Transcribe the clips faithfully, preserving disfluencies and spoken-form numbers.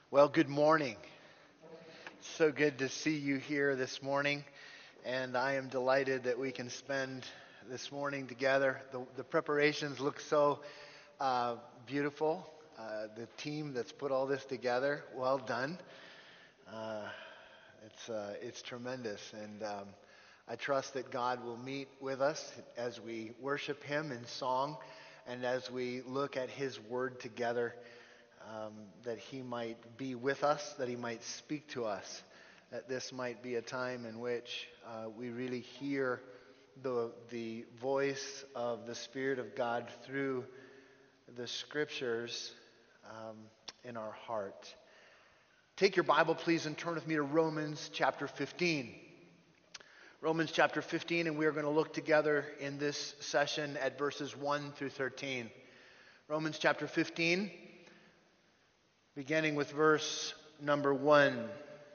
Well, good morning. So good to see you here this morning, and I am delighted that we can spend this morning together. The, the preparations look so uh, beautiful. Uh, the team that's put all this together, well done. Uh, it's uh, it's tremendous, and um, I trust that God will meet with us as we worship Him in song, and as we look at His Word together. Um, that He might be with us, that He might speak to us, that this might be a time in which uh, we really hear the, the voice of the Spirit of God through the Scriptures um, in our heart. Take your Bible, please, and turn with me to Romans chapter fifteen. Romans chapter fifteen, and we are going to look together in this session at verses one through thirteen. Romans chapter fifteen. Beginning with verse number one.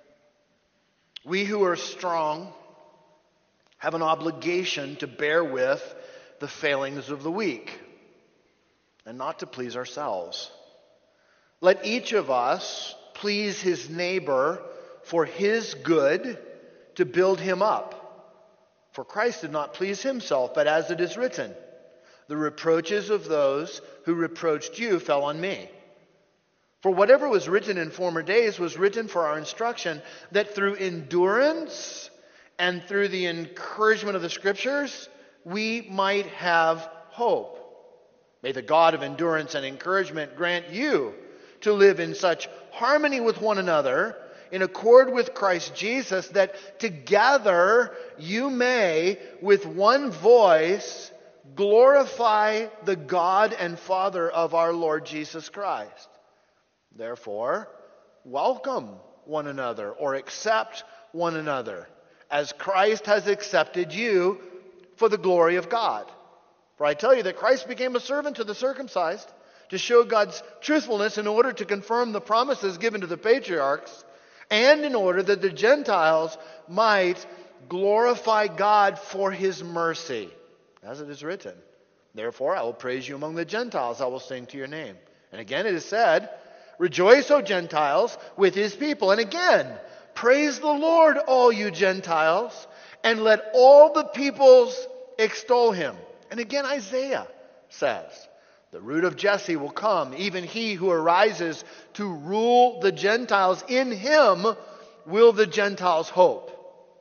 We who are strong have an obligation to bear with the failings of the weak and not to please ourselves. Let each of us please his neighbor for his good, to build him up. For Christ did not please himself, but as it is written, the reproaches of those who reproached you fell on me. For whatever was written in former days was written for our instruction, that through endurance and through the encouragement of the Scriptures, we might have hope. May the God of endurance and encouragement grant you to live in such harmony with one another, in accord with Christ Jesus, that together you may, with one voice, glorify the God and Father of our Lord Jesus Christ. Therefore, welcome one another, or accept one another, as Christ has accepted you for the glory of God. For I tell you that Christ became a servant to the circumcised, to show God's truthfulness in order to confirm the promises given to the patriarchs, and in order that the Gentiles might glorify God for His mercy. As it is written, therefore I will praise you among the Gentiles, I will sing to your name. And again it is said, rejoice, O Gentiles, with His people. And again, praise the Lord, all you Gentiles, and let all the peoples extol Him. And again, Isaiah says, the root of Jesse will come, even he who arises to rule the Gentiles. In Him will the Gentiles hope.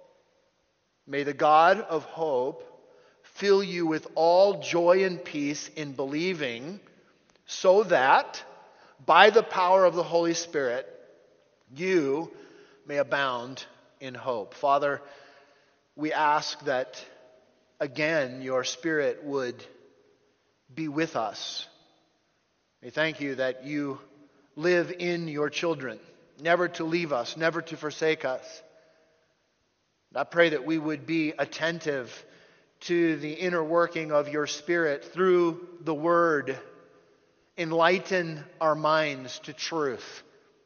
May the God of hope fill you with all joy and peace in believing, so that by the power of the Holy Spirit, you may abound in hope. Father, we ask that, again, your Spirit would be with us. We thank you that you live in your children, never to leave us, never to forsake us. I pray that we would be attentive to the inner working of your Spirit through the Word. Enlighten our minds to truth.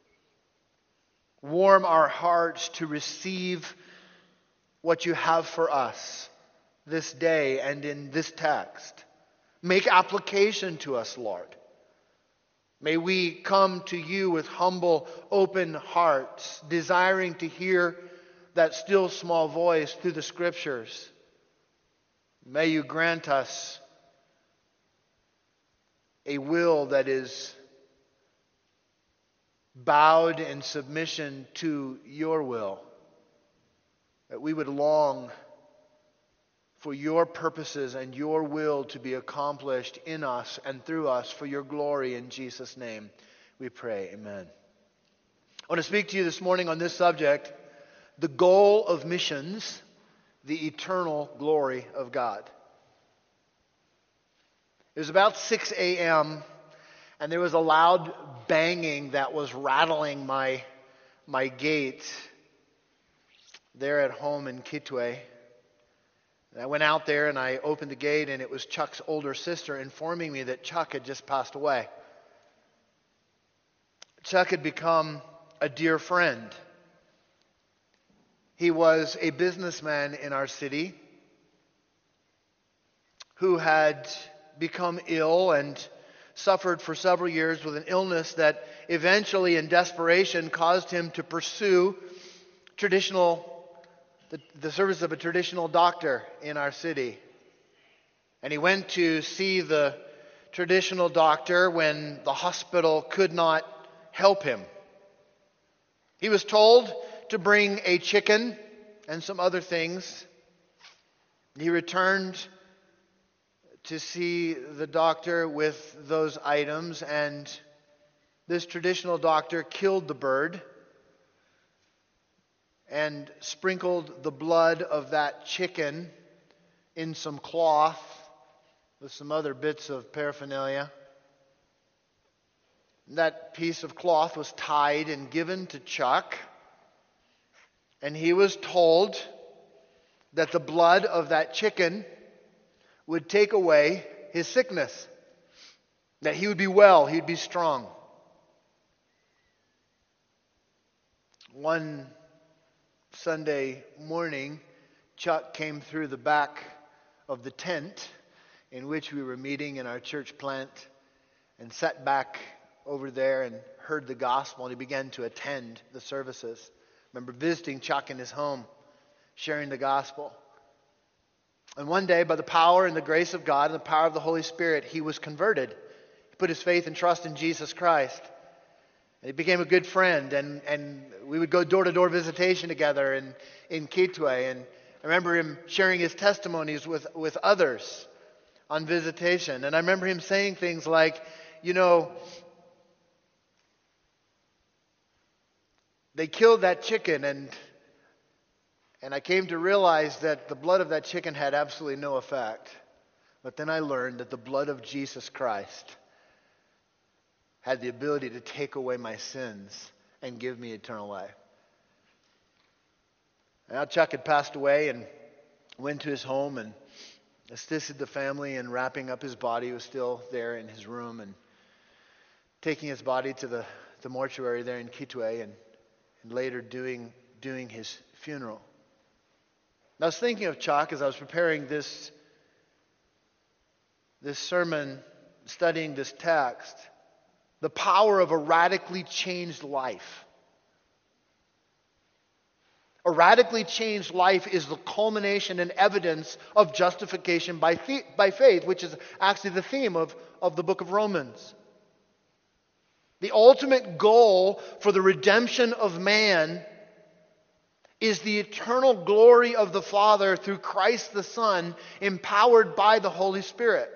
Warm our hearts to receive what you have for us this day and in this text. Make application to us, Lord. May we come to you with humble, open hearts, desiring to hear that still small voice through the Scriptures. May you grant us a will that is bowed in submission to your will. That we would long for your purposes and your will to be accomplished in us and through us for your glory. In Jesus' name we pray. Amen. I want to speak to you this morning on this subject, the goal of missions, the eternal glory of God. It was about six a.m. and there was a loud banging that was rattling my, my gate there at home in Kitwe. And I went out there and I opened the gate, and it was Chuck's older sister informing me that Chuck had just passed away. Chuck had become a dear friend. He was a businessman in our city who had become ill and suffered for several years with an illness that eventually, in desperation, caused him to pursue traditional, the, the service of a traditional doctor in our city. And he went to see the traditional doctor when the hospital could not help him. He was told to bring a chicken and some other things. He returned to see the doctor with those items, and this traditional doctor killed the bird and sprinkled the blood of that chicken in some cloth with some other bits of paraphernalia. That piece of cloth was tied and given to Chuck, and he was told that the blood of that chicken would take away his sickness, that he would be well, he would be strong. One Sunday morning, Chuck came through the back of the tent in which we were meeting in our church plant and sat back over there and heard the gospel, and he began to attend the services. I remember visiting Chuck in his home, sharing the gospel. And one day, by the power and the grace of God and the power of the Holy Spirit, he was converted. He put his faith and trust in Jesus Christ. And he became a good friend, and, and we would go door-to-door visitation together in, in Kitwe. And I remember him sharing his testimonies with, with others on visitation. And I remember him saying things like, you know, they killed that chicken, and and I came to realize that the blood of that chicken had absolutely no effect. But then I learned that the blood of Jesus Christ had the ability to take away my sins and give me eternal life. Now Chuck had passed away and went to his home and assisted the family in wrapping up his body. He was still there in his room and taking his body to the, the mortuary there in Kitwe, and, and later doing, doing his funeral. And I was thinking of Chuck as I was preparing this, this sermon, studying this text, the power of a radically changed life. A radically changed life is the culmination and evidence of justification by, the, by faith, which is actually the theme of, of the book of Romans. The ultimate goal for the redemption of man is the eternal glory of the Father through Christ the Son, empowered by the Holy Spirit.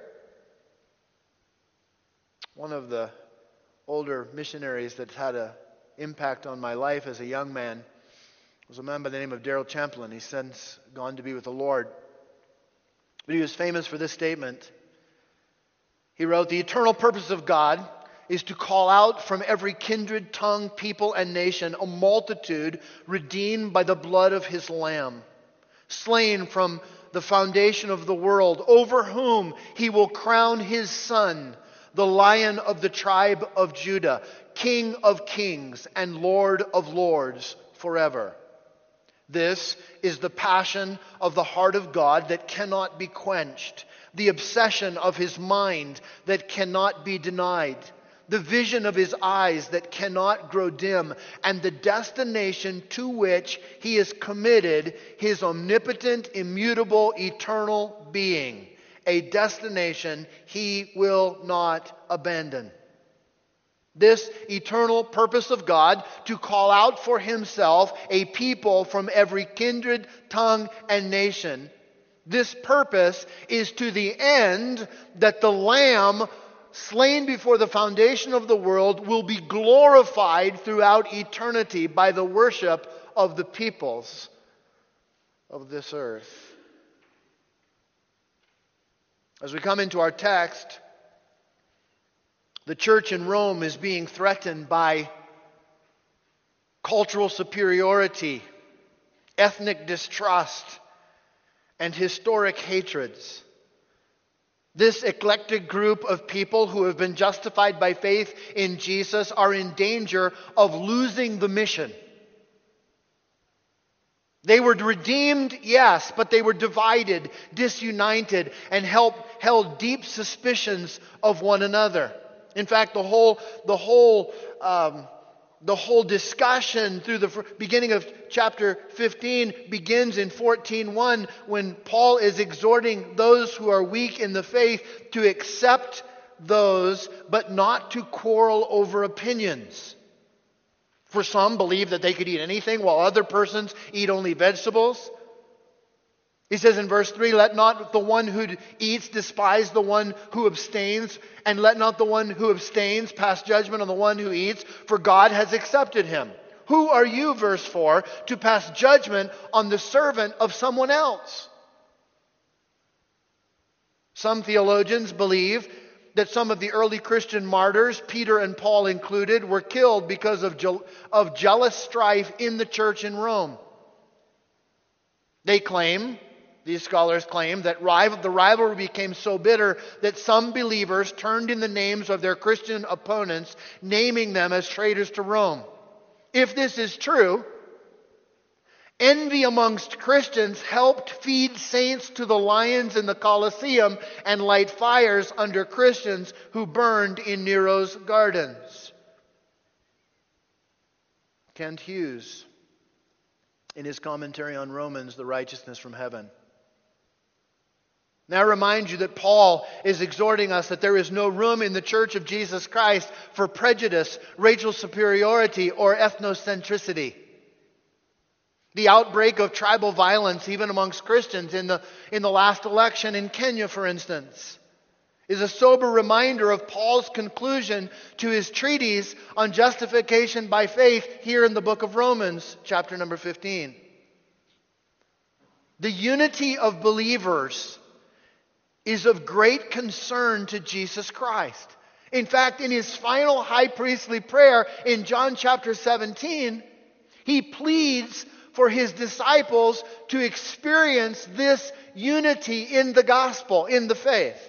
One of the older missionaries that's had an impact on my life as a young man was a man by the name of Darrell Champlin. He's since gone to be with the Lord. But he was famous for this statement. He wrote, "The eternal purpose of God is to call out from every kindred, tongue, people, and nation a multitude redeemed by the blood of His Lamb, slain from the foundation of the world, over whom He will crown His Son, the Lion of the tribe of Judah, King of kings and Lord of lords forever. This is the passion of the heart of God that cannot be quenched, the obsession of His mind that cannot be denied, the vision of His eyes that cannot grow dim, and the destination to which He has committed His omnipotent, immutable, eternal being, a destination He will not abandon. This eternal purpose of God to call out for Himself a people from every kindred, tongue, and nation. This purpose is to the end that the Lamb slain before the foundation of the world will be glorified throughout eternity by the worship of the peoples of this earth. As we come into our text, the church in Rome is being threatened by cultural superiority, ethnic distrust, and historic hatreds. This eclectic group of people who have been justified by faith in Jesus are in danger of losing the mission. They were redeemed, yes, but they were divided, disunited, and held, held deep suspicions of one another. In fact, the whole, the whole, um, the whole discussion through the beginning of chapter fifteen begins in fourteen one when Paul is exhorting those who are weak in the faith to accept those, but not to quarrel over opinions. For some believe that they could eat anything, while other persons eat only vegetables. He says in verse three, let not the one who eats despise the one who abstains, and let not the one who abstains pass judgment on the one who eats, for God has accepted him. Who are you, verse four, to pass judgment on the servant of someone else? Some theologians believe that some of the early Christian martyrs, Peter and Paul included, were killed because of, je- of jealous strife in the church in Rome. They claim, these scholars claim, that rival, the rivalry became so bitter that some believers turned in the names of their Christian opponents, naming them as traitors to Rome. If this is true, envy amongst Christians helped feed saints to the lions in the Colosseum and light fires under Christians who burned in Nero's gardens. Kent Hughes, in his commentary on Romans, The Righteousness from Heaven. Now I remind you that Paul is exhorting us that there is no room in the Church of Jesus Christ for prejudice, racial superiority, or ethnocentricity. The outbreak of tribal violence, even amongst Christians in the, in the last election in Kenya, for instance, is a sober reminder of Paul's conclusion to his treatise on justification by faith here in the book of Romans, chapter number fifteen. The unity of believers is of great concern to Jesus Christ. In fact, in his final high priestly prayer in John chapter seventeen, he pleads for his disciples to experience this unity in the gospel, in the faith.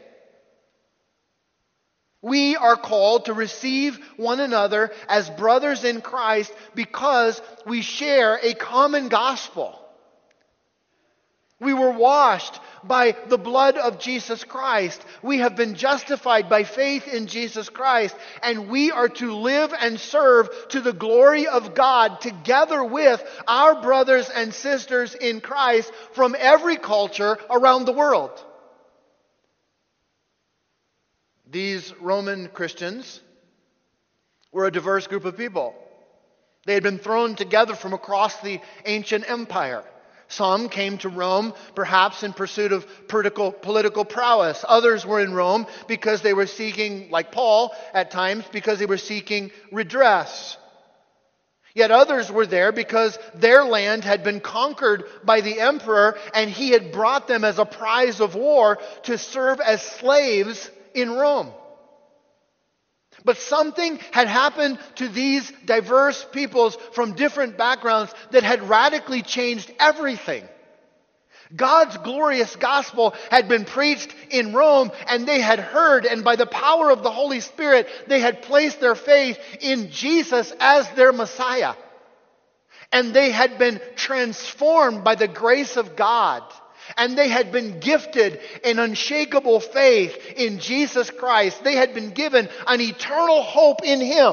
We are called to receive one another as brothers in Christ because we share a common gospel. We were washed by the blood of Jesus Christ. We have been justified by faith in Jesus Christ. And we are to live and serve to the glory of God together with our brothers and sisters in Christ from every culture around the world. These Roman Christians were a diverse group of people. They had been thrown together from across the ancient empire. Some came to Rome perhaps in pursuit of political, political prowess. Others were in Rome because they were seeking, like Paul at times, because they were seeking redress. Yet others were there because their land had been conquered by the emperor and he had brought them as a prize of war to serve as slaves in Rome. But something had happened to these diverse peoples from different backgrounds that had radically changed everything. God's glorious gospel had been preached in Rome, and they had heard, and by the power of the Holy Spirit, they had placed their faith in Jesus as their Messiah. And they had been transformed by the grace of God. And they had been gifted an unshakable faith in Jesus Christ. They had been given an eternal hope in Him.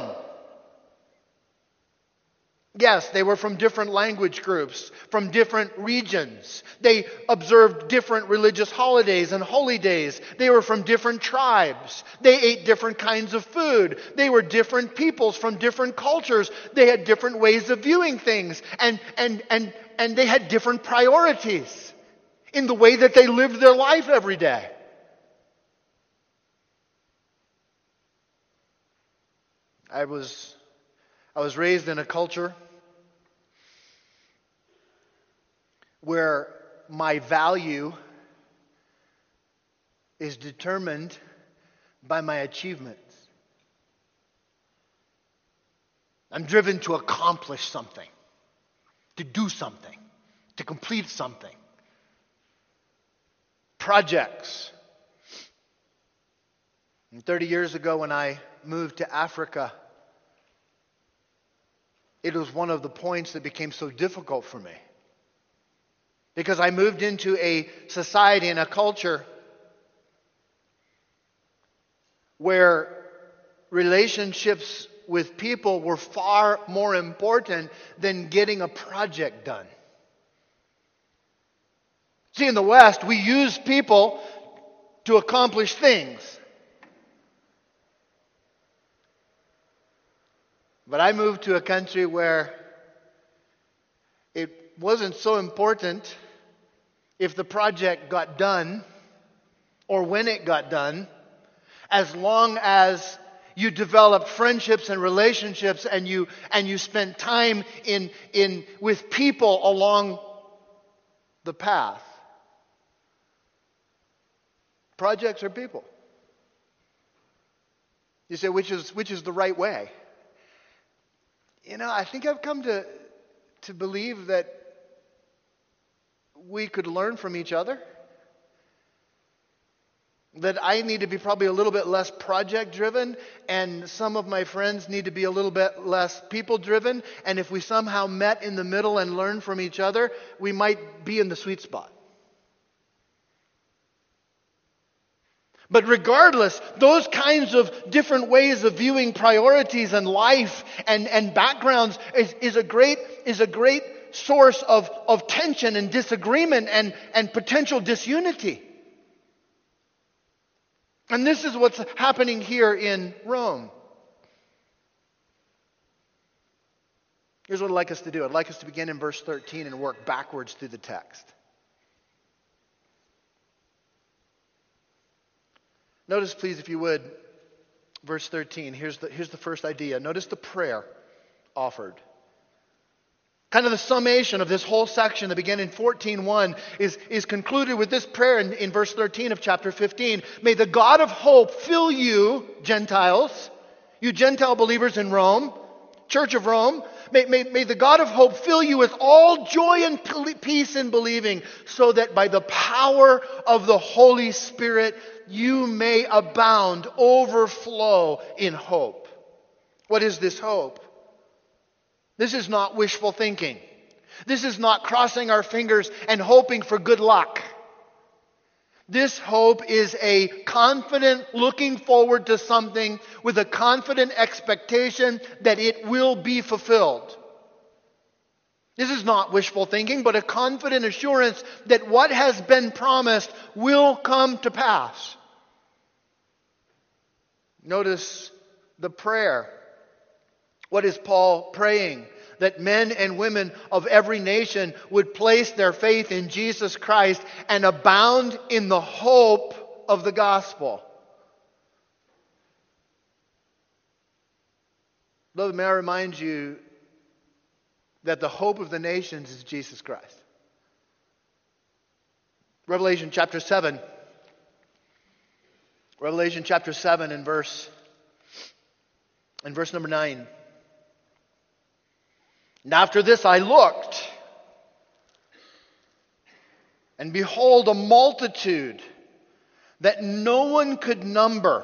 Yes, they were from different language groups, from different regions. They observed different religious holidays and holy days. They were from different tribes. They ate different kinds of food. They were different peoples from different cultures. They had different ways of viewing things. And, and, and, and they had different priorities in the way that they lived their life every day. I was, I was raised in a culture where my value is determined by my achievements. I'm driven to accomplish something, to do something, to complete something. Projects. And thirty years ago when I moved to Africa, it was one of the points that became so difficult for me. Because I moved into a society and a culture where relationships with people were far more important than getting a project done. See, in the West, we use people to accomplish things. But I moved to a country where it wasn't so important if the project got done or when it got done, as long as you developed friendships and relationships and you and you spent time in in with people along the path. Projects are people. You say, which is which is the right way? You know, I think I've come to to believe that we could learn from each other. That I need to be probably a little bit less project driven, and some of my friends need to be a little bit less people driven. And if we somehow met in the middle and learned from each other, we might be in the sweet spot. But regardless, those kinds of different ways of viewing priorities and life and, and backgrounds is, is a great is a great source of, of tension and disagreement and, and potential disunity. And this is what's happening here in Rome. Here's what I'd like us to do. I'd like us to begin in verse thirteen and work backwards through the text. Notice, please, if you would, verse thirteen. Here's the, here's the first idea. Notice the prayer offered. Kind of the summation of this whole section that began in fourteen one is, is concluded with this prayer in, in verse thirteen of chapter fifteen. May the God of hope fill you, Gentiles, you Gentile believers in Rome, Church of Rome. May, may, may the God of hope fill you with all joy and peace in believing, so that by the power of the Holy Spirit you may abound, overflow in hope. What is this hope? This is not wishful thinking. This is not crossing our fingers and hoping for good luck. This hope is a confident looking forward to something with a confident expectation that it will be fulfilled. This is not wishful thinking, but a confident assurance that what has been promised will come to pass. Notice the prayer. What is Paul praying? That men and women of every nation would place their faith in Jesus Christ and abound in the hope of the gospel. Beloved, may I remind you that the hope of the nations is Jesus Christ. Revelation chapter seven. Revelation chapter seven and verse, and verse number nine. And after this I looked, and behold, a multitude that no one could number,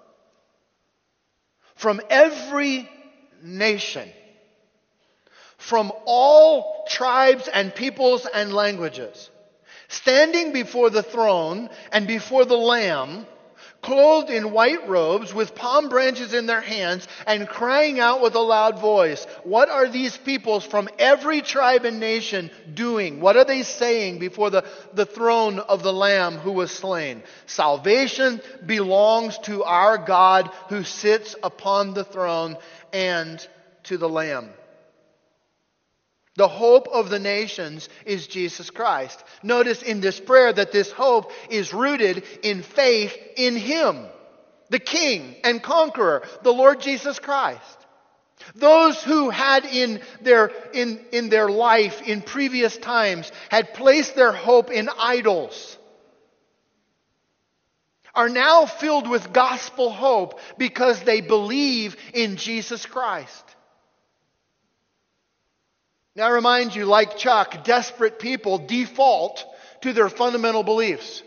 from every nation, from all tribes and peoples and languages, standing before the throne and before the Lamb, clothed in white robes, with palm branches in their hands, and crying out with a loud voice. What are these peoples from every tribe and nation doing? What are they saying before the, the throne of the Lamb who was slain? Salvation belongs to our God who sits upon the throne and to the Lamb. The hope of the nations is Jesus Christ. Notice in this prayer that this hope is rooted in faith in Him, the King and Conqueror, the Lord Jesus Christ. Those who had in their, in, in their life in previous times had placed their hope in idols are now filled with gospel hope because they believe in Jesus Christ. Now I remind you, like Chuck, desperate people default to their fundamental beliefs.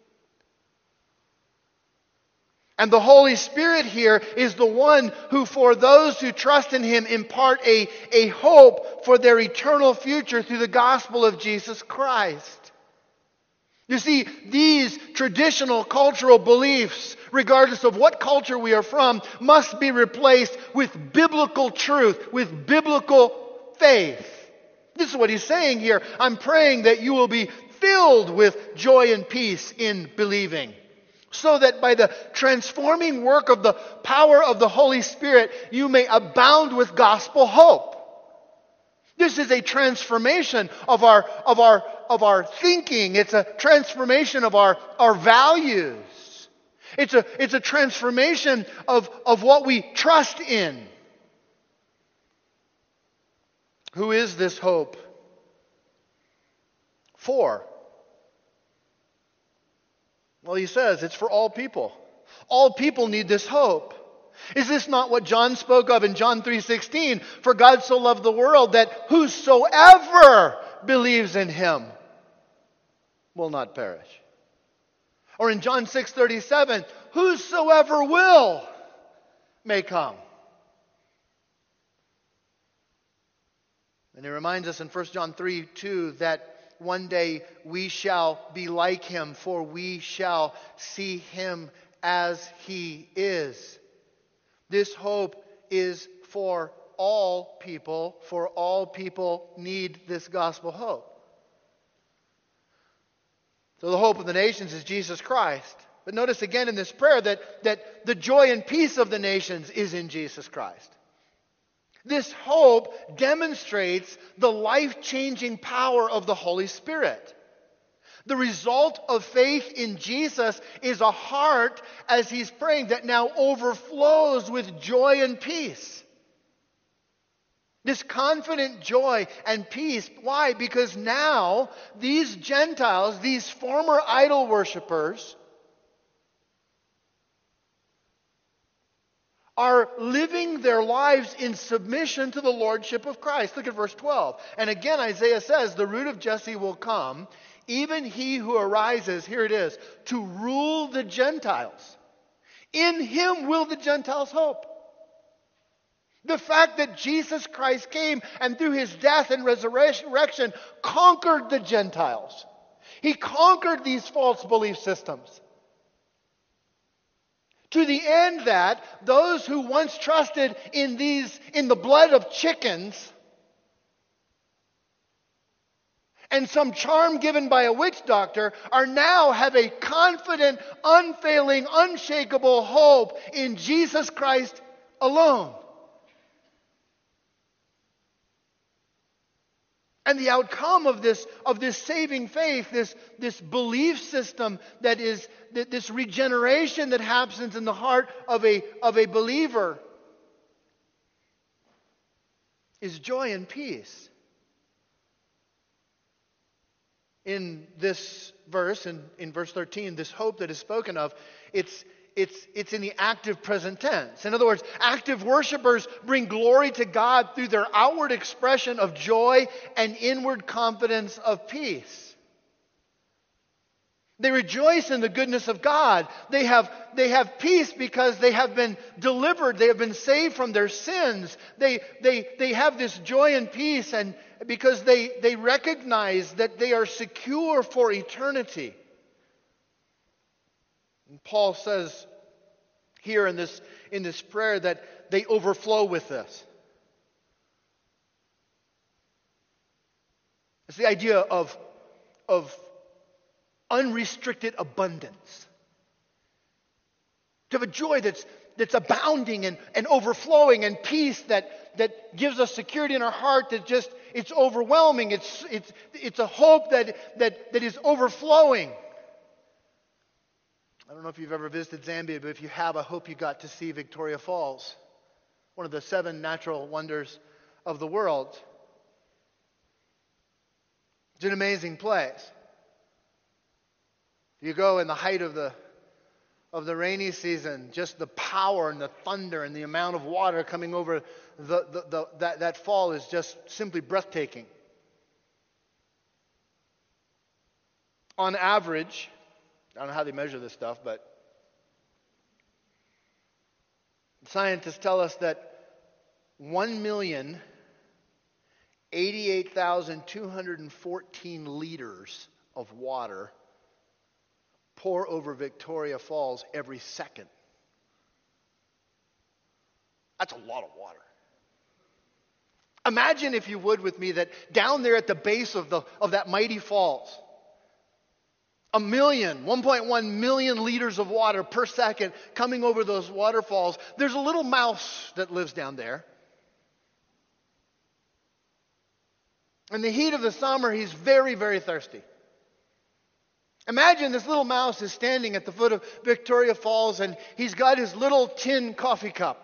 And the Holy Spirit here is the one who, for those who trust in Him, impart a, a hope for their eternal future through the gospel of Jesus Christ. You see, these traditional cultural beliefs regardless of what culture we are from, must be replaced with biblical truth, with biblical faith. This is what he's saying here. I'm praying that you will be filled with joy and peace in believing, so that by the transforming work of the power of the Holy Spirit, you may abound with gospel hope. This is a transformation of our, of our, of our thinking. It's a transformation of our, our values. It's a, it's a transformation of, of what we trust in. Who is this hope for? Well, he says it's for all people. All people need this hope. Is this not what John spoke of in John three sixteen? For God so loved the world that whosoever believes in him will not perish. Or in John six thirty-seven, whosoever will may come. And he reminds us in First John three two that one day we shall be like him, for we shall see him as he is. This hope is for all people, for all people need this gospel hope. So the hope of the nations is Jesus Christ. But notice again in this prayer that, that the joy and peace of the nations is in Jesus Christ. This hope demonstrates the life-changing power of the Holy Spirit. The result of faith in Jesus is a heart, as he's praying, that now overflows with joy and peace. This confident joy and peace. Why? Because now these Gentiles, these former idol worshippers, are living their lives in submission to the lordship of Christ. Look at verse twelve. And again Isaiah says, the root of Jesse will come, even he who arises, here it is, to rule the Gentiles. In him will the Gentiles hope. The fact that Jesus Christ came and through his death and resurrection conquered the Gentiles. He conquered these false belief systems. To the end that those who once trusted in these, in the blood of chickens and some charm given by a witch doctor, are now have a confident, unfailing, unshakable hope in Jesus Christ alone. And the outcome of this, of this saving faith, this, this belief system that is, this regeneration that happens in the heart of a, of a believer, is joy and peace. In this verse, in, in verse thirteen, this hope that is spoken of, it's, it's, it's in the active present tense. In other words, active worshipers bring glory to God through their outward expression of joy and inward confidence of peace. They rejoice in the goodness of God. They have, they have peace because they have been delivered. They have been saved from their sins. They, they, they have this joy and peace and because they, they recognize that they are secure for eternity. And Paul says here in this, in this prayer that they overflow with this. It's the idea of, of unrestricted abundance. To have a joy that's, that's abounding and, and overflowing, and peace that, that gives us security in our heart that just, it's overwhelming. It's, it's, it's a hope that, that, that is overflowing. I don't know if you've ever visited Zambia, but if you have, I hope you got to see Victoria Falls, one of the seven natural wonders of the world. It's an amazing place. You go in the height of the of the rainy season, just the power and the thunder and the amount of water coming over the, the, the, that, that fall is just simply breathtaking. On average, I don't know how they measure this stuff, but scientists tell us that one million eighty-eight thousand two hundred fourteen liters of water pour over Victoria Falls every second. That's a lot of water. Imagine, if you would, with me, that down there at the base of the of that mighty falls, a million, one point one million liters of water per second coming over those waterfalls. There's a little mouse that lives down there. In the heat of the summer, he's very, very thirsty. Imagine this little mouse is standing at the foot of Victoria Falls, and he's got his little tin coffee cup.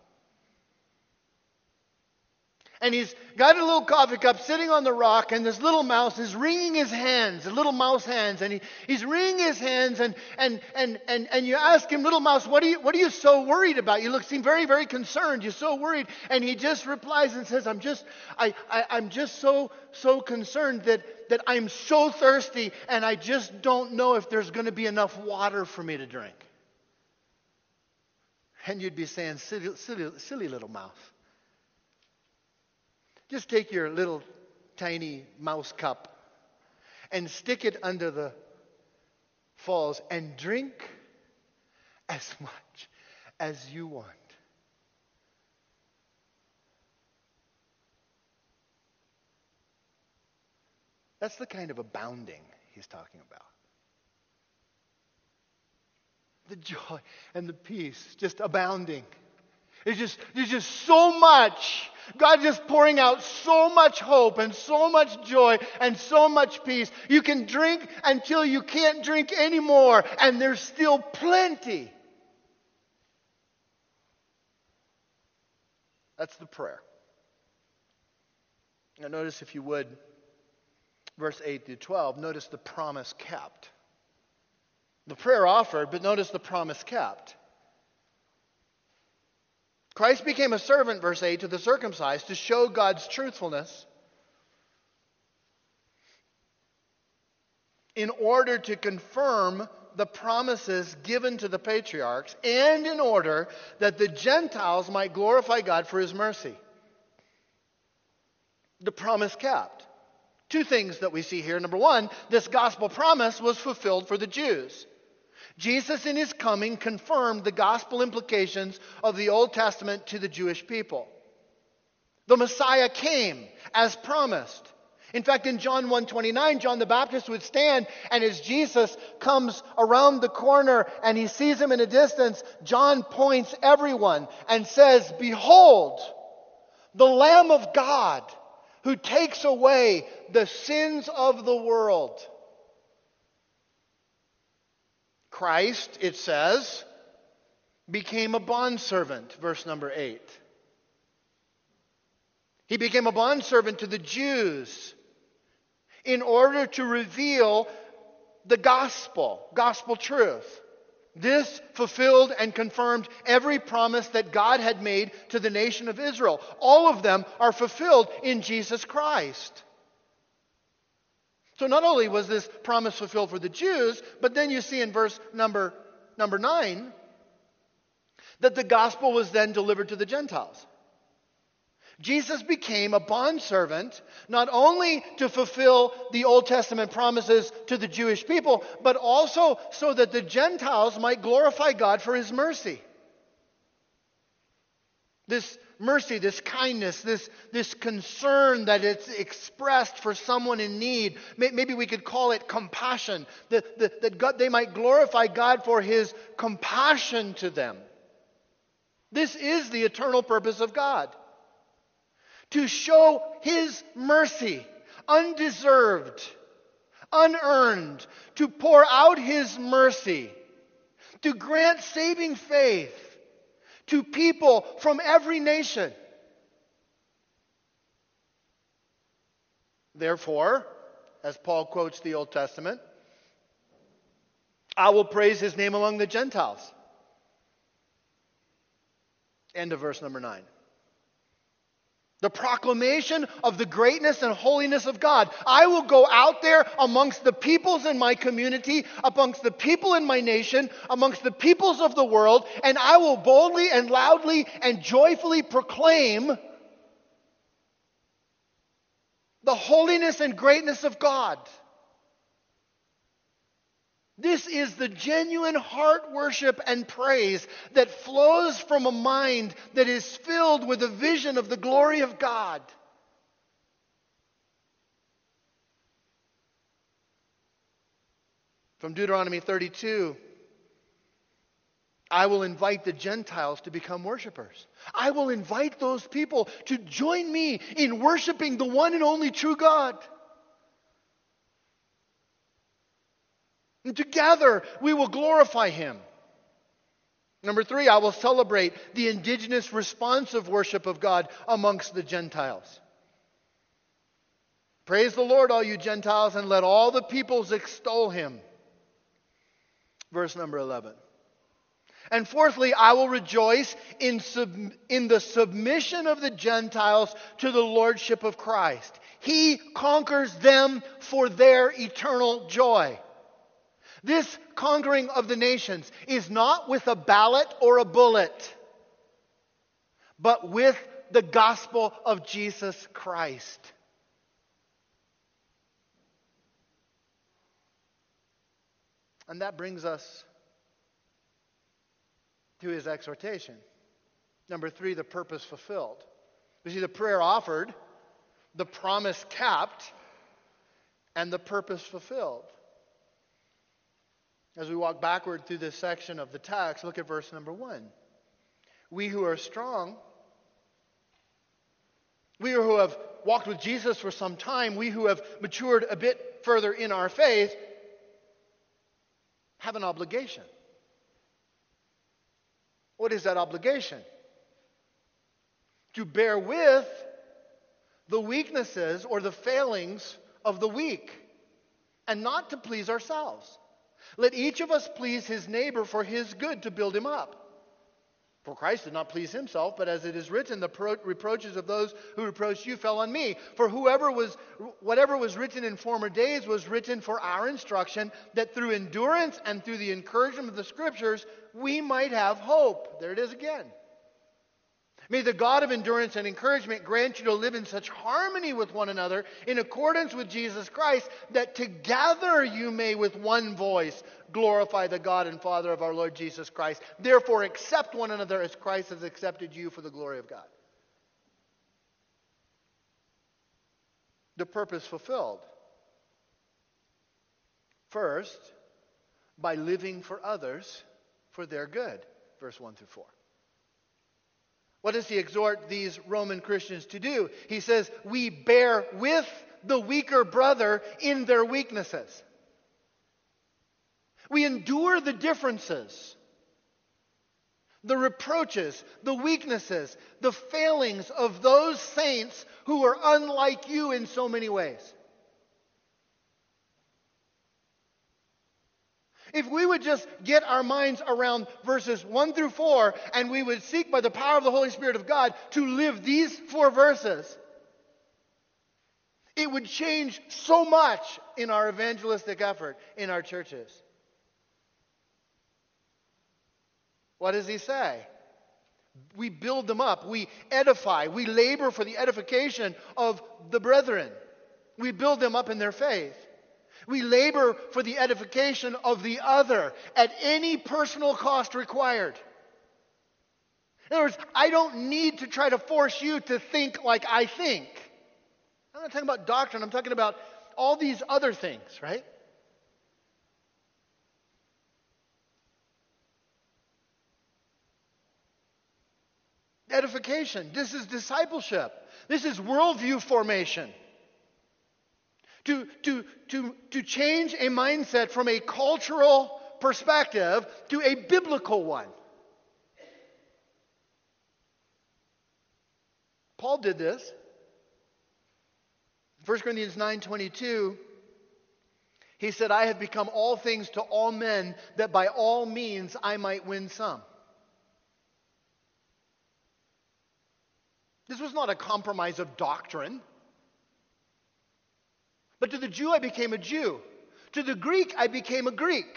And he's got a little coffee cup sitting on the rock, and this little mouse is wringing his hands, the little mouse hands, and he, he's wringing his hands, and and and and and you ask him, little mouse, what are you what are you so worried about? You look seem very, very concerned. You're so worried. And he just replies and says, I'm just I, I I'm just so so concerned that that I'm so thirsty, and I just don't know if there's going to be enough water for me to drink. And you'd be saying, silly, silly, silly little mouse. Just take your little tiny mouse cup and stick it under the falls and drink as much as you want. That's the kind of abounding he's talking about. The joy and the peace just abounding. It's just, there's just so much. God just pouring out so much hope and so much joy and so much peace. You can drink until you can't drink anymore, and there's still plenty. That's the prayer. Now notice, if you would, verse eight through twelve, notice the promise kept. The prayer offered, but notice the promise kept. Christ became a servant, verse eight, to the circumcised to show God's truthfulness in order to confirm the promises given to the patriarchs, and in order that the Gentiles might glorify God for His mercy. The promise kept. Two things that we see here. Number one, this gospel promise was fulfilled for the Jews. Jesus in His coming confirmed the gospel implications of the Old Testament to the Jewish people. The Messiah came as promised. In fact, in John one twenty-nine, John the Baptist would stand, and as Jesus comes around the corner and he sees him in a distance, John points everyone and says, "Behold, the Lamb of God who takes away the sins of the world." Christ, it says, became a bondservant, verse number eight. He became a bondservant to the Jews in order to reveal the gospel, gospel truth. This fulfilled and confirmed every promise that God had made to the nation of Israel. All of them are fulfilled in Jesus Christ. So not only was this promise fulfilled for the Jews, but then you see in verse number, number nine that the gospel was then delivered to the Gentiles. Jesus became a bondservant not only to fulfill the Old Testament promises to the Jewish people, but also so that the Gentiles might glorify God for His mercy. This mercy, this kindness, this, this concern that it's expressed for someone in need. Maybe we could call it compassion. That, that, that God, they might glorify God for His compassion to them. This is the eternal purpose of God. To show His mercy, undeserved, unearned. To pour out His mercy. To grant saving faith to people from every nation. Therefore, as Paul quotes the Old Testament, I will praise His name among the Gentiles. End of verse number nine. The proclamation of the greatness and holiness of God. I will go out there amongst the peoples in my community, amongst the people in my nation, amongst the peoples of the world, and I will boldly and loudly and joyfully proclaim the holiness and greatness of God. This is the genuine heart worship and praise that flows from a mind that is filled with a vision of the glory of God. From Deuteronomy thirty-two, I will invite the Gentiles to become worshipers. I will invite those people to join me in worshiping the one and only true God. And together we will glorify Him. Number three, I will celebrate the indigenous responsive worship of God amongst the Gentiles. Praise the Lord, all you Gentiles, and let all the peoples extol Him. Verse number eleven. And fourthly, I will rejoice in, sub, in the submission of the Gentiles to the lordship of Christ. He conquers them for their eternal joy. This conquering of the nations is not with a ballot or a bullet, but with the gospel of Jesus Christ. And that brings us to his exhortation. Number three, the purpose fulfilled. You see, the prayer offered, the promise kept, and the purpose fulfilled. As we walk backward through this section of the text, look at verse number one. We who are strong, we who have walked with Jesus for some time, we who have matured a bit further in our faith, have an obligation. What is that obligation? To bear with the weaknesses or the failings of the weak, and not to please ourselves. Let each of us please his neighbor for his good, to build him up. For Christ did not please himself, but as it is written, the pro- reproaches of those who reproached you fell on me. For whoever was, whatever was written in former days was written for our instruction, that through endurance and through the encouragement of the Scriptures, we might have hope. There it is again. May the God of endurance and encouragement grant you to live in such harmony with one another, in accordance with Jesus Christ, that together you may with one voice glorify the God and Father of our Lord Jesus Christ. Therefore accept one another as Christ has accepted you for the glory of God. The purpose fulfilled. First, by living for others for their good. Verse one through four. What does he exhort these Roman Christians to do? He says, we bear with the weaker brother in their weaknesses. We endure the differences, the reproaches, the weaknesses, the failings of those saints who are unlike you in so many ways. If we would just get our minds around verses one through four, and we would seek by the power of the Holy Spirit of God to live these four verses, it would change so much in our evangelistic effort in our churches. What does he say? We build them up. We edify. We labor for the edification of the brethren. We build them up in their faith. We labor for the edification of the other at any personal cost required. In other words, I don't need to try to force you to think like I think. I'm not talking about doctrine. I'm talking about all these other things, right? Edification. This is discipleship. This is worldview formation. To, to, to, to change a mindset from a cultural perspective to a biblical one. Paul did this. First Corinthians nine twenty-two, he said, I have become all things to all men, that by all means I might win some. This was not a compromise of doctrine. But to the Jew, I became a Jew. To the Greek, I became a Greek.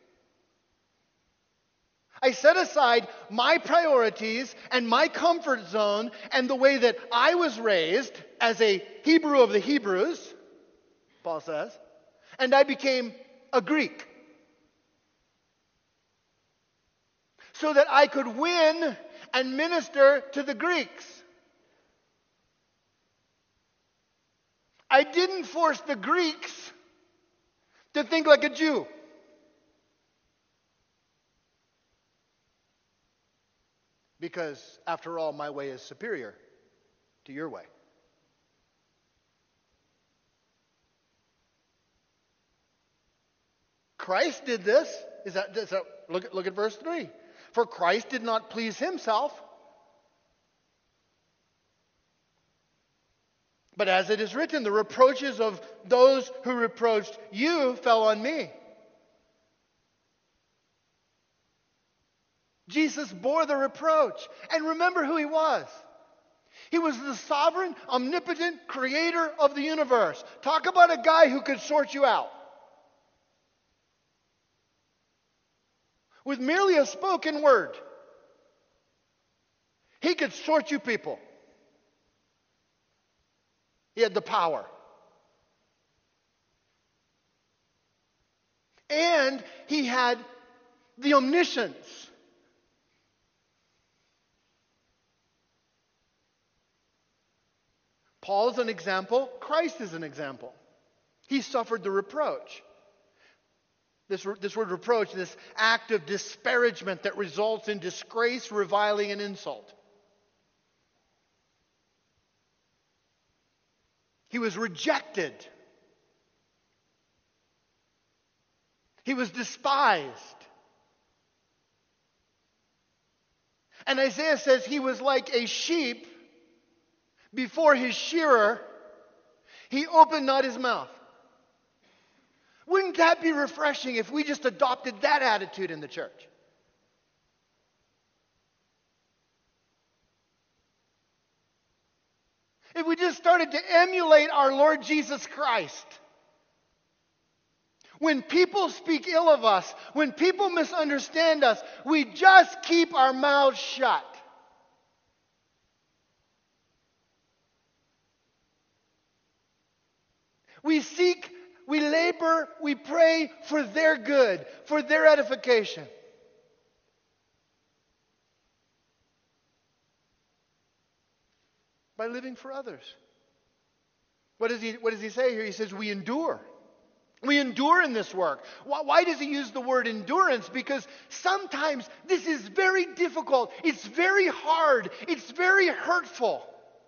I set aside my priorities and my comfort zone and the way that I was raised as a Hebrew of the Hebrews, Paul says, and I became a Greek. so that I could win and minister to the Greeks. I didn't force the Greeks to think like a Jew. Because, after all, my way is superior to your way. Christ did this. Is that, is that look, at, look at verse three. For Christ did not please himself, but as it is written, the reproaches of those who reproached you fell on me. Jesus bore the reproach. And remember who he was. He was the sovereign, omnipotent creator of the universe. Talk about a guy who could sort you out. With merely a spoken word, he could sort you people. He had the power. And he had the omniscience. Paul is an example. Christ is an example. He suffered the reproach. This, this word reproach, this act of disparagement that results in disgrace, reviling, and insult. He was rejected. He was despised. And Isaiah says he was like a sheep before his shearer. He opened not his mouth. Wouldn't that be refreshing if we just adopted that attitude in the church? If we just started to emulate our Lord Jesus Christ. When people speak ill of us, when people misunderstand us, we just keep our mouths shut. We seek, we labor, we pray for their good, for their edification. By living for others. What does he, what does he say here? He says we endure. We endure in this work. Why, why does he use the word endurance? Because sometimes this is very difficult. It's very hard. It's very hurtful.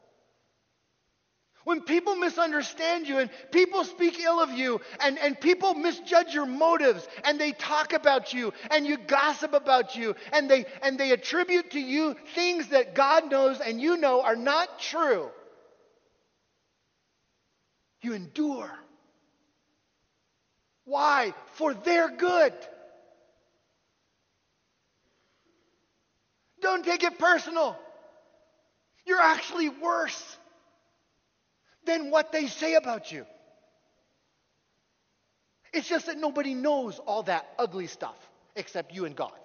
When people misunderstand you and people speak ill of you and, and people misjudge your motives and they talk about you and you gossip about you and they, and they attribute to you things that God knows and you know are not true, you endure. Why? For their good. Don't take it personal. You're actually worse than what they say about you. It's just that nobody knows all that ugly stuff except you and God.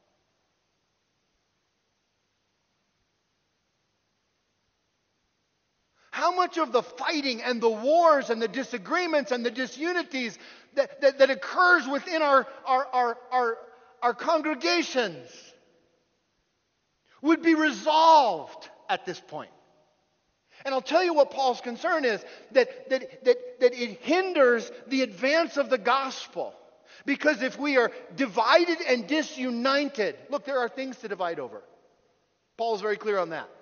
How much of the fighting and the wars and the disagreements and the disunities that, that, that occurs within our, our, our, our, our congregations would be resolved at this point? And I'll tell you what Paul's concern is, that, that, that, that it hinders the advance of the gospel. Because if we are divided and disunited, look, there are things to divide over. Paul's very clear on that.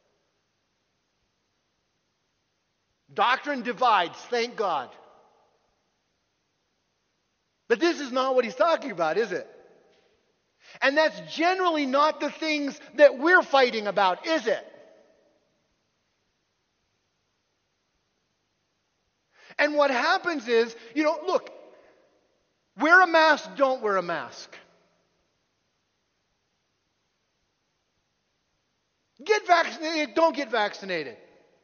Doctrine divides, thank God. But this is not what he's talking about, is it? And that's generally not the things that we're fighting about, is it? And what happens is, you know, look, wear a mask, don't wear a mask. Get vaccinated, don't get vaccinated.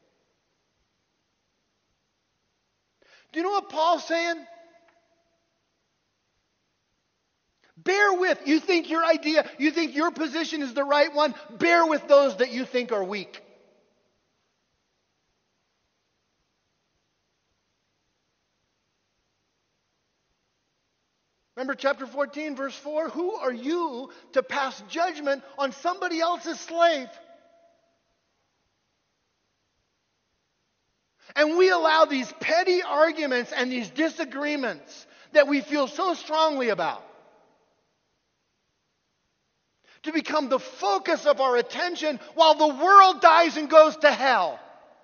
Do you know what Paul's saying? Bear with. You think your idea, you think your position is the right one? Bear with those that you think are weak. Remember chapter fourteen, verse four? Who are you to pass judgment on somebody else's slave? And we allow these petty arguments and these disagreements that we feel so strongly about to become the focus of our attention while the world dies and goes to hell.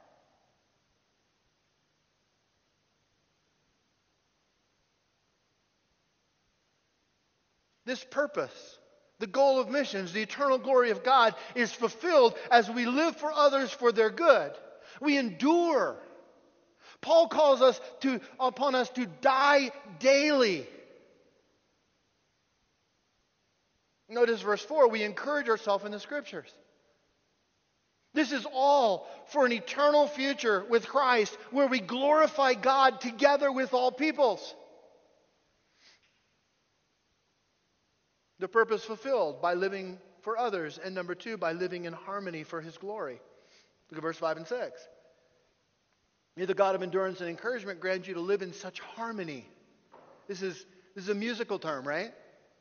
This purpose, the goal of missions, the eternal glory of God, is fulfilled as we live for others for their good. We endure. Paul calls us to, upon us to die daily. Notice verse four, we encourage ourselves in the Scriptures. This is all for an eternal future with Christ, where we glorify God together with all peoples. The purpose fulfilled by living for others. And number two, by living in harmony for His glory. Look at verse five and six. May the God of endurance and encouragement grant you to live in such harmony. This is, this is a musical term, right?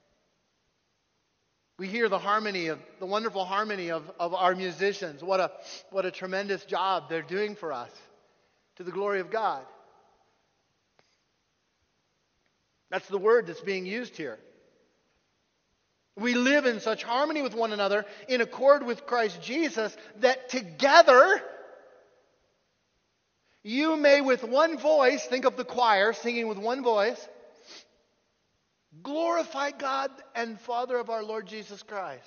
We hear the harmony of the wonderful harmony of, of our musicians. What a what a tremendous job they're doing for us, to the glory of God. That's the word that's being used here. We live in such harmony with one another, in accord with Christ Jesus, that together you may with one voice, think of the choir singing with one voice, glorify God and Father of our Lord Jesus Christ.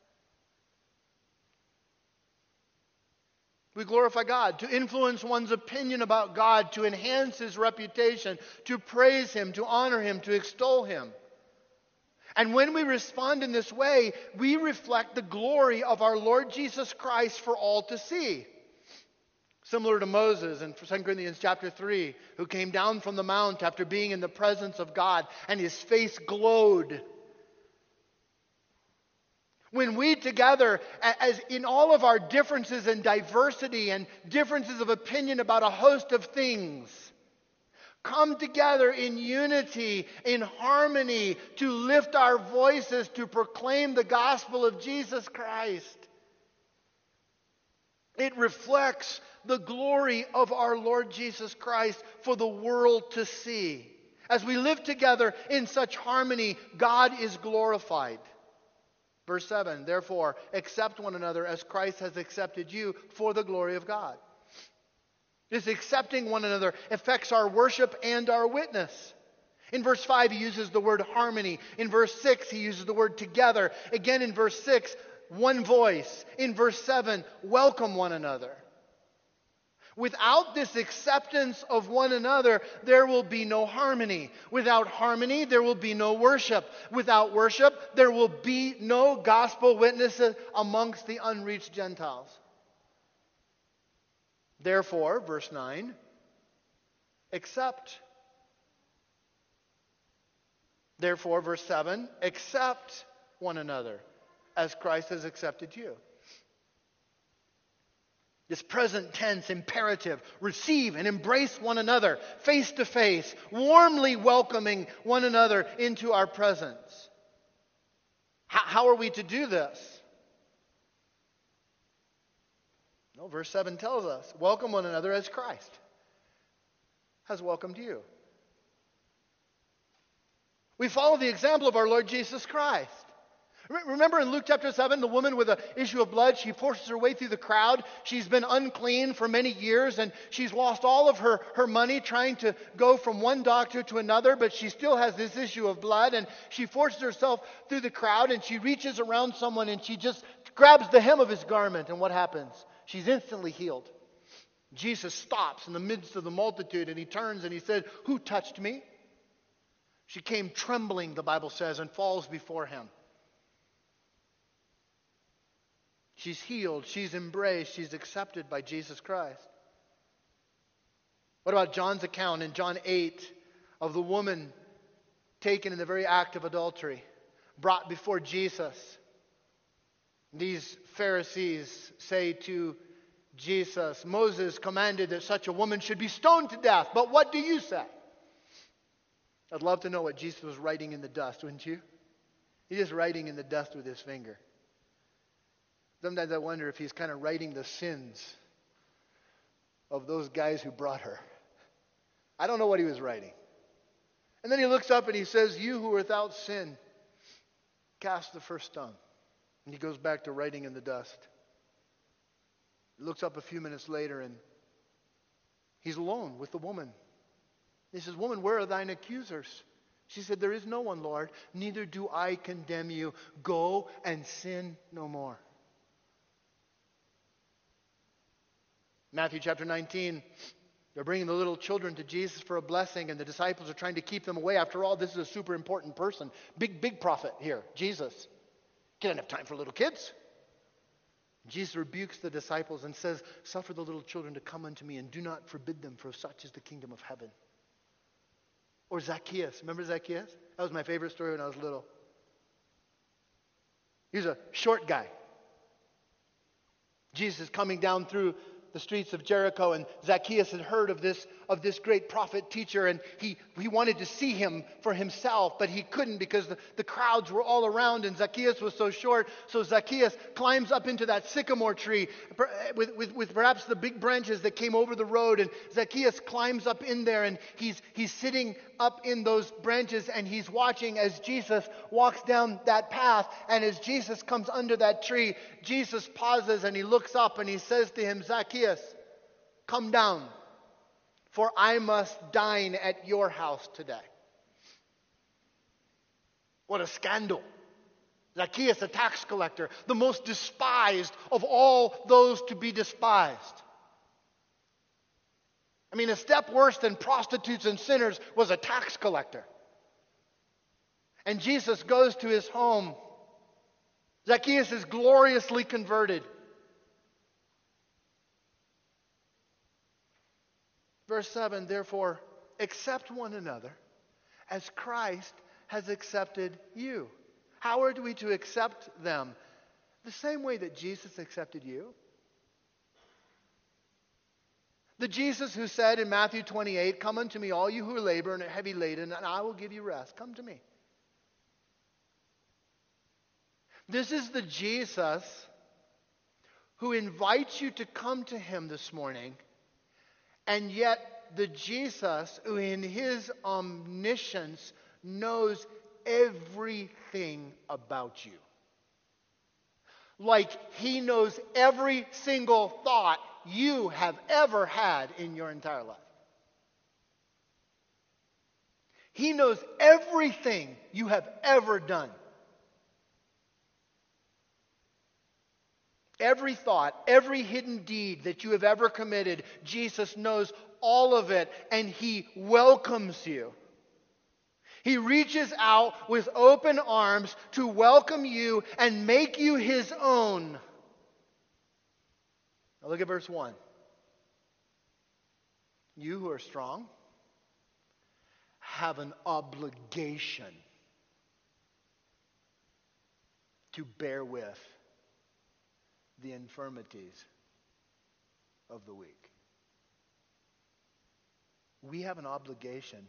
We glorify God to influence one's opinion about God, to enhance His reputation, to praise Him, to honor Him, to extol Him. And when we respond in this way, we reflect the glory of our Lord Jesus Christ for all to see. Similar to Moses in Second Corinthians chapter three, who came down from the mount after being in the presence of God, and his face glowed. When we together, as in all of our differences and diversity and differences of opinion about a host of things, come together in unity, in harmony, to lift our voices to proclaim the gospel of Jesus Christ, it reflects the glory of our Lord Jesus Christ for the world to see. As we live together in such harmony, God is glorified. Verse seven, therefore, accept one another as Christ has accepted you for the glory of God. This accepting one another affects our worship and our witness. In verse five, he uses the word harmony. In verse six, he uses the word together. Again, in verse six, one voice. In verse seven, welcome one another. Without this acceptance of one another, there will be no harmony. Without harmony, there will be no worship. Without worship, there will be no gospel witnesses amongst the unreached Gentiles. Therefore, verse nine, accept. Therefore, verse seven, accept one another as Christ has accepted you. This present tense imperative, receive and embrace one another face to face, warmly welcoming one another into our presence. How, how are we to do this? No, verse seven tells us, welcome one another as Christ has welcomed you. We follow the example of our Lord Jesus Christ. Remember in Luke chapter seven, the woman with an issue of blood, she forces her way through the crowd. She's been unclean for many years, and she's lost all of her, her money trying to go from one doctor to another, but she still has this issue of blood, and she forces herself through the crowd, and she reaches around someone, and she just grabs the hem of his garment, and what happens? She's instantly healed. Jesus stops in the midst of the multitude, and he turns and he said, "Who touched me?" She came trembling, the Bible says, and falls before him. She's healed, she's embraced, she's accepted by Jesus Christ. What about John's account in John eight of the woman taken in the very act of adultery, brought before Jesus? These Pharisees say to Jesus, Moses commanded that such a woman should be stoned to death, but what do you say? I'd love to know what Jesus was writing in the dust, wouldn't you? He's just writing in the dust with his finger. Sometimes I wonder if he's kind of writing the sins of those guys who brought her. I don't know what he was writing. And then he looks up and he says, "You who are without sin, cast the first stone." And he goes back to writing in the dust. He looks up a few minutes later and he's alone with the woman. He says, "Woman, where are thine accusers?" She said, "There is no one, Lord. Neither do I condemn you. Go and sin no more." Matthew chapter nineteen, they're bringing the little children to Jesus for a blessing, and the disciples are trying to keep them away. After all, this is a super important person. Big, big prophet here, Jesus. Can't have time for little kids. Jesus rebukes the disciples and says, "Suffer the little children to come unto me, and do not forbid them, for such is the kingdom of heaven." Or Zacchaeus. Remember Zacchaeus? That was my favorite story when I was little. He was a short guy. Jesus is coming down through the streets of Jericho, and Zacchaeus had heard of this of this great prophet teacher, and he, he wanted to see him for himself, but he couldn't because the, the crowds were all around, and Zacchaeus was so short. So Zacchaeus climbs up into that sycamore tree with, with, with perhaps the big branches that came over the road, and Zacchaeus climbs up in there, and he's he's sitting up in those branches, and he's watching as Jesus walks down that path. And as Jesus comes under that tree, Jesus pauses and he looks up and he says to him, "Zacchaeus, come down, for I must dine at your house today." What a scandal. Zacchaeus, a tax collector, the most despised of all those to be despised. I mean, a step worse than prostitutes and sinners was a tax collector. And Jesus goes to his home. Zacchaeus is gloriously converted. Verse seven, "Therefore, accept one another as Christ has accepted you." How are we to accept them? The same way that Jesus accepted you. The Jesus who said in Matthew twenty-eight, "Come unto me, all you who are labor and are heavy laden, and I will give you rest." Come to me. This is the Jesus who invites you to come to him this morning, and yet the Jesus who in his omniscience knows everything about you. Like he knows every single thought you have ever had in your entire life. He knows everything you have ever done. Every thought, every hidden deed that you have ever committed, Jesus knows all of it, and he welcomes you. He reaches out with open arms to welcome you and make you his own. Now look at verse one. "You who are strong have an obligation to bear with the infirmities of the weak." We have an obligation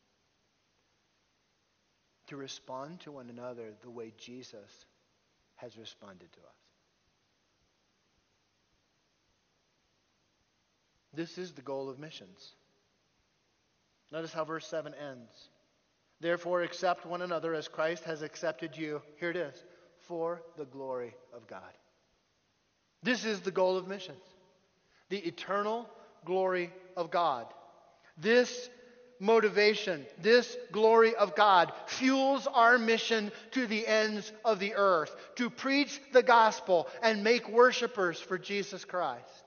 to respond to one another the way Jesus has responded to us. This is the goal of missions. Notice how verse seven ends. "Therefore accept one another as Christ has accepted you." Here it is. "For the glory of God." This is the goal of missions. The eternal glory of God. This motivation, this glory of God fuels our mission to the ends of the earth, to preach the gospel and make worshipers for Jesus Christ.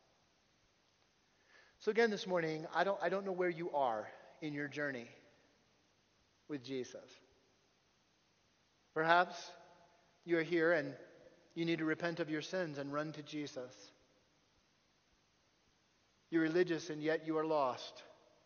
So again this morning, I don't, I don't know where you are in your journey with Jesus. Perhaps you're here and you need to repent of your sins and run to Jesus. You're religious and yet you are lost.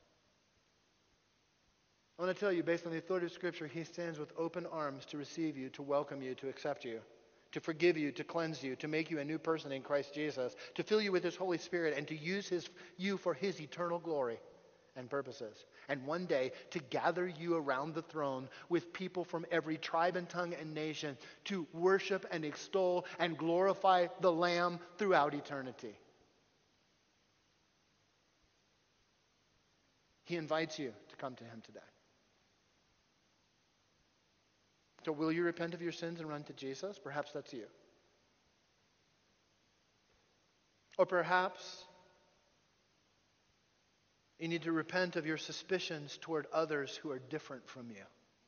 I want to tell you, based on the authority of Scripture, he stands with open arms to receive you, to welcome you, to accept you, to forgive you, to cleanse you, to make you a new person in Christ Jesus, to fill you with his Holy Spirit, and to use his, you for his eternal glory. and purposes. And one day to gather you around the throne with people from every tribe and tongue and nation to worship and extol and glorify the Lamb throughout eternity. He invites you to come to him today. So will you repent of your sins and run to Jesus? Perhaps that's you. Or perhaps you need to repent of your suspicions toward others who are different from you.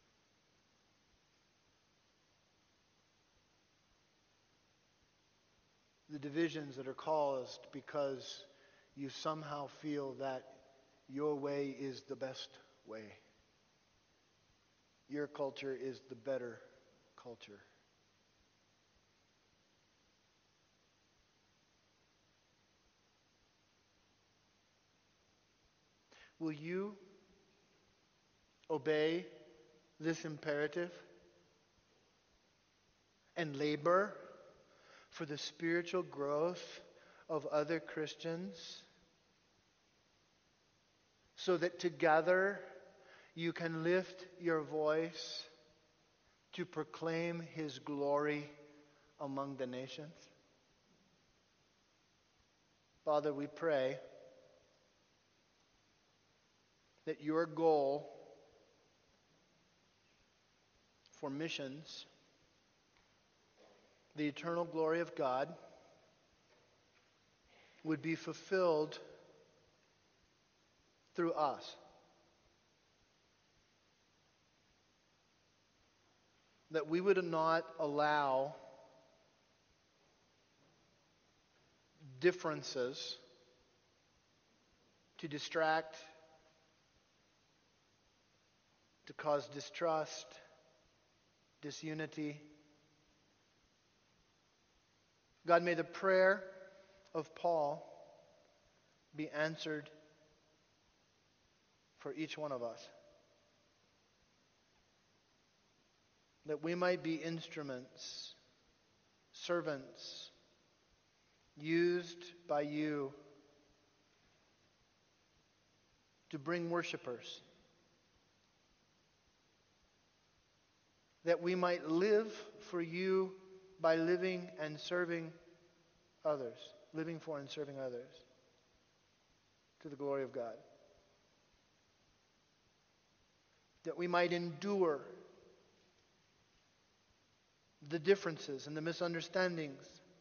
The divisions that are caused because you somehow feel that your way is the best way. Your culture is the better culture. Will you obey this imperative and labor for the spiritual growth of other Christians so that together you can lift your voice to proclaim his glory among the nations? Father, we pray that your goal for missions, the eternal glory of God, would be fulfilled through us. That we would not allow differences to distract, to cause distrust, disunity. God, may the prayer of Paul be answered for each one of us. That we might be instruments, servants, used by you to bring worshipers. That we might live for you by living and serving others. Living for and serving others. To the glory of God. That we might endure the differences and the misunderstandings.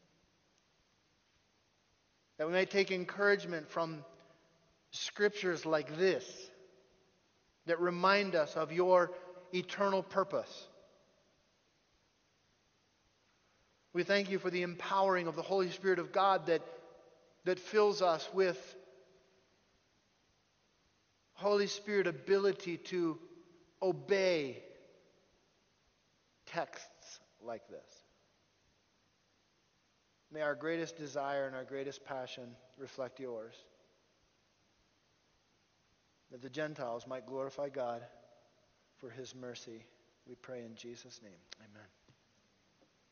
That we may take encouragement from scriptures like this that remind us of your eternal purpose. We thank you for the empowering of the Holy Spirit of God that, that fills us with Holy Spirit ability to obey texts like this. May our greatest desire and our greatest passion reflect yours. That the Gentiles might glorify God for his mercy. We pray in Jesus' name. Amen.